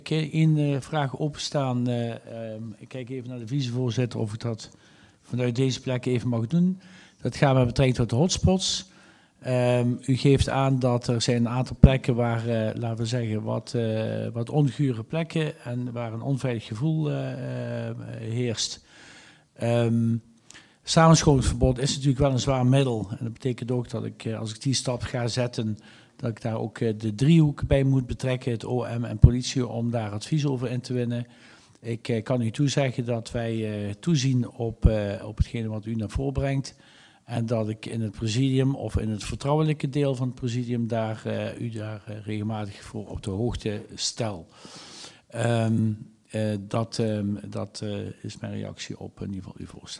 Eén vraag openstaan. Ik kijk even naar de vicevoorzitter of ik dat vanuit deze plek even mag doen. Dat gaat met betrekking tot de hotspots. U geeft aan dat er zijn een aantal plekken waar, laten we zeggen, wat ongure plekken en waar een onveilig gevoel heerst. Samenscholingsverbod is natuurlijk wel een zwaar middel. En dat betekent ook dat ik, als ik die stap ga zetten, dat ik daar ook de driehoek bij moet betrekken, het OM en politie, om daar advies over in te winnen. Ik kan u toezeggen dat wij toezien op hetgene wat u naar voren brengt. En dat ik in het presidium of in het vertrouwelijke deel van het presidium u daar regelmatig voor op de hoogte stel. Dat is mijn reactie op in ieder geval uw voorstel.